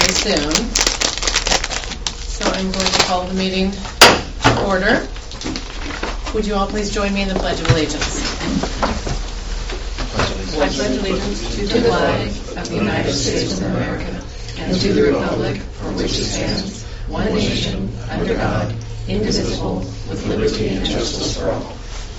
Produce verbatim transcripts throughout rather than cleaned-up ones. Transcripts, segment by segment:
very soon. So I'm going to call the meeting to order. Would you all please join me in the Pledge of Allegiance? I pledge allegiance to the flag of the United States of America and to the republic for which it stands, one nation, under God, indivisible, with liberty and justice for all.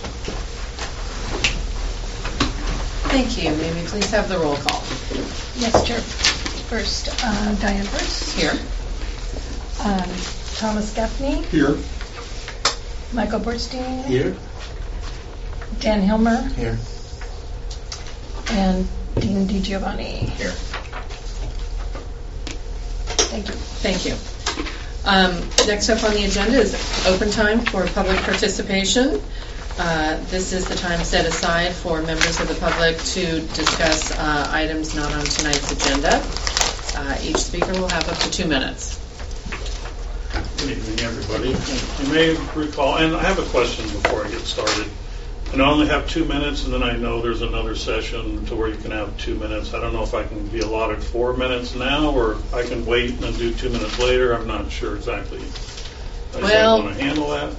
Thank you. May we please have the roll call? Yes, Chair. First, uh, Diane Bruce. Here. Um, Thomas Gaffney. Here. Michael Borstein. Here. Dan Hilmer. Here. And Dean DiGiovanni. Here. Thank you. Thank you. Um, next up on the agenda is open time for public participation. Uh, this is the time set aside for members of the public to discuss uh, items not on tonight's agenda. Uh, each speaker will have up to two minutes. Good evening, everybody. You may recall, and I have a question before I get started. And I only have two minutes, and then I know there's another session to where you can have two minutes. I don't know if I can be allotted four minutes now, or I can wait and do two minutes later. I'm not sure exactly. I Well, want to handle that.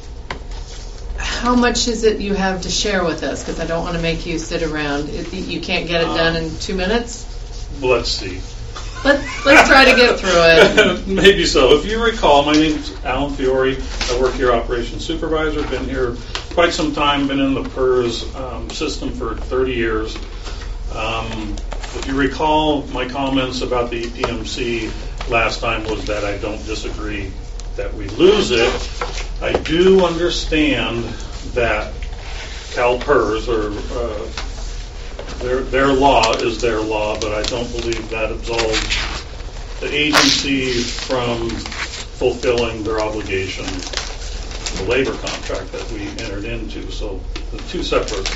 How much is it you have to share with us? Because I don't want to make you sit around. It, you can't get it done in two minutes? Let's see. Let's, let's try to get through it. Maybe so. If you recall, my name's Alan Fiore. I work here, operations supervisor. Been here quite some time. Been in the PERS um, system for thirty years. Um, if you recall, my comments about the E P M C last time was that I don't disagree that we lose it. I do understand that CalPERS, or uh, their their law is their law, but I don't believe that absolves the agency from fulfilling their obligation, the labor contract that we entered into. So the two separate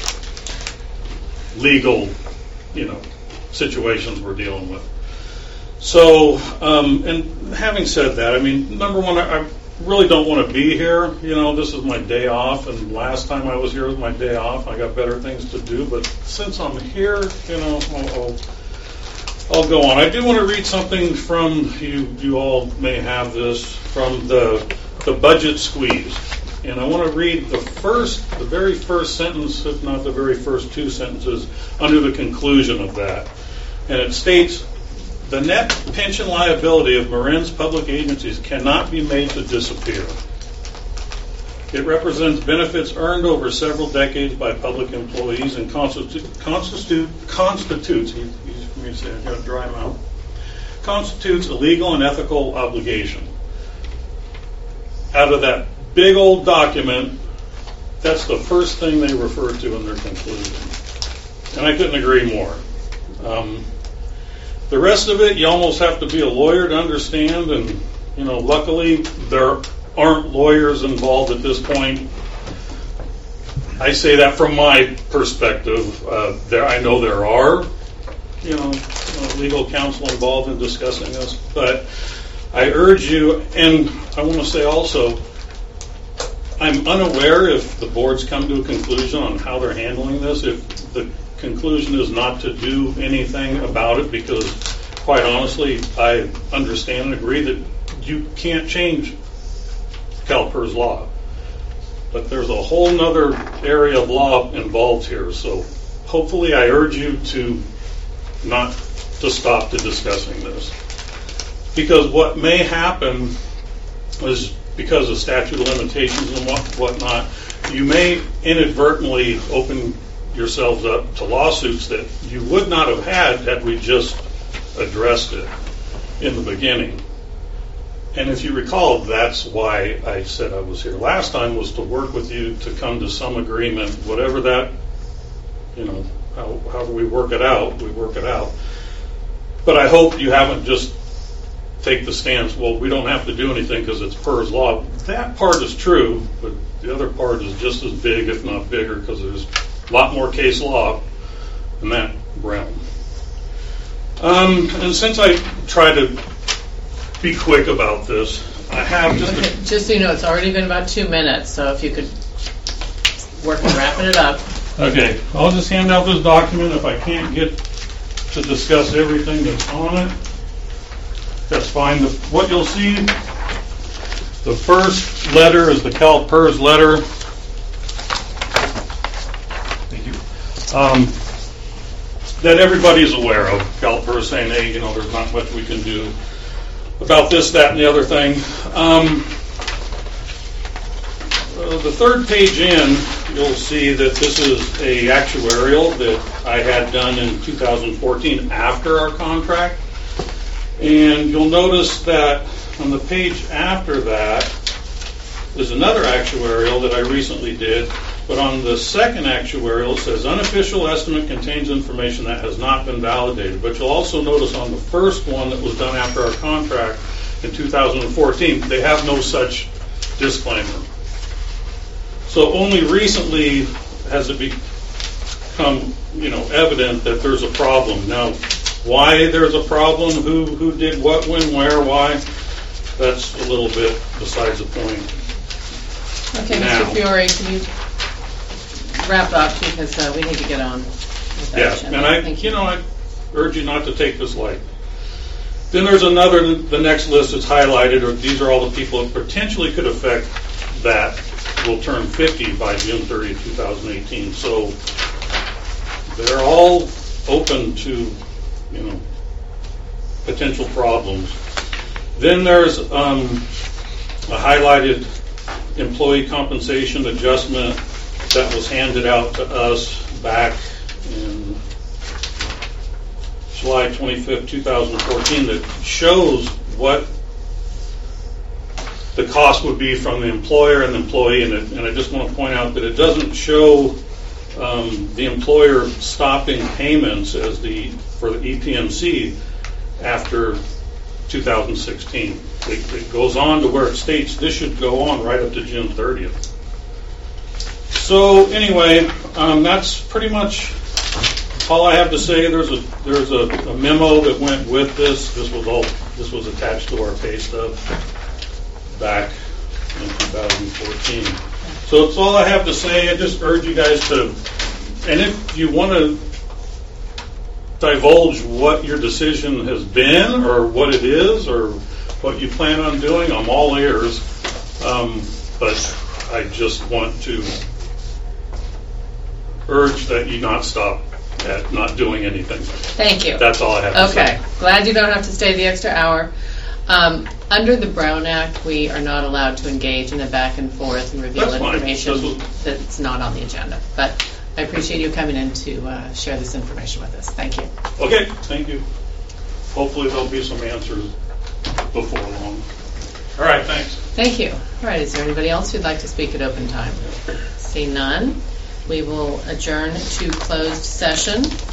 legal, you know, situations we're dealing with. So, um, and having said that, I mean, number one, I, I really don't want to be here. You know, this is my day off, and last time I was here was my day off. I got better things to do, but since I'm here, you know, I'll, I'll, I'll go on. I do want to read something from, you You all may have this, from the the budget squeeze. And I want to read the first, the very first sentence, if not the very first two sentences, under the conclusion of that. And it states, the net pension liability of Marin's public agencies cannot be made to disappear. It represents benefits earned over several decades by public employees and constitute, constitute, constitutes, easy for me to say, I've got a dry mouth, constitutes a legal and ethical obligation. Out of that big old document, that's the first thing they refer to in their conclusion. And I couldn't agree more. Um, The rest of it, you almost have to be a lawyer to understand, and, you know, luckily there aren't lawyers involved at this point. I say that from my perspective. Uh, there, I know there are, you know, uh, legal counsel involved in discussing this, but I urge you, and I want to say also, I'm unaware if the board's come to a conclusion on how they're handling this, if the conclusion is not to do anything about it, because quite honestly I understand and agree that you can't change CalPERS law, but there's a whole nother area of law involved here. So hopefully I urge you to not to stop to discussing this, because what may happen is, because of statute of limitations and what whatnot, you may inadvertently open yourselves up to lawsuits that you would not have had had we just addressed it in the beginning. And if you recall, that's why I said I was here last time, was to work with you to come to some agreement, whatever that, you know, how, however we work it out, we work it out. But I hope you haven't just take the stance, well, we don't have to do anything because it's PERS law. That part is true, but the other part is just as big, if not bigger, because there's a lot more case law in that realm. Um, and since I try to be quick about this, I have just... Okay, a, just so you know, it's already been about two minutes, so if you could work on wrapping it up. Okay, I'll just hand out this document if I can't get to discuss everything that's on it. that's fine. The- What you'll see, the first letter is the CalPERS letter. Thank you. Um, that everybody is aware of. CalPERS saying, hey, you know, there's not much we can do about this, that, and the other thing. Um, uh, the third page in, you'll see that this is a actuarial that I had done in two thousand fourteen after our contract. And you'll notice that on the page after that is another actuarial that I recently did. But on the second actuarial, it says unofficial estimate contains information that has not been validated. But you'll also notice on the first one that was done after our contract in two thousand fourteen, they have no such disclaimer. So only recently has it become, you know, evident that there's a problem. Now, why there's a problem, who who did what, when, where, why, that's a little bit besides the point. Okay, Now. Mister Fiore, can you wrap up because uh, we need to get on with that Yes, agenda. and I, Thank you know, I urge you not to take this light. Then there's another, the next list is highlighted, or these are all the people that potentially could affect that will turn fifty by June thirtieth, two thousand eighteen. So they're all open to, you know, potential problems. Then there's um, a highlighted employee compensation adjustment that was handed out to us back in July twenty-fifth, two thousand fourteen that shows what the cost would be from the employer and the employee. And, it, and I just want to point out that it doesn't show um, the employer stopping payments as the for the E P M C after two thousand sixteen. It, it goes on to where it states this should go on right up to June thirtieth. So anyway, um, that's pretty much all I have to say. There's a there's a, a memo that went with this. This was all this was attached to our pay stub back in two thousand fourteen. So that's all I have to say. I just urge you guys to, and if you want to divulge what your decision has been or what it is or what you plan on doing, I'm all ears. Um, but I just want to urge that you not stop at not doing anything. Thank you. That's all I have to say. Okay, glad you don't have to stay the extra hour. Um, under the Brown Act, we are not allowed to engage in the back and forth and reveal That's fine. information This was- that's not on the agenda. But I appreciate you coming in to uh, share this information with us. Thank you. Okay, thank you. Hopefully there'll be some answers before long. All right, thanks. Thank you. All right, is there anybody else who'd like to speak at open time? See none. We will adjourn to closed session.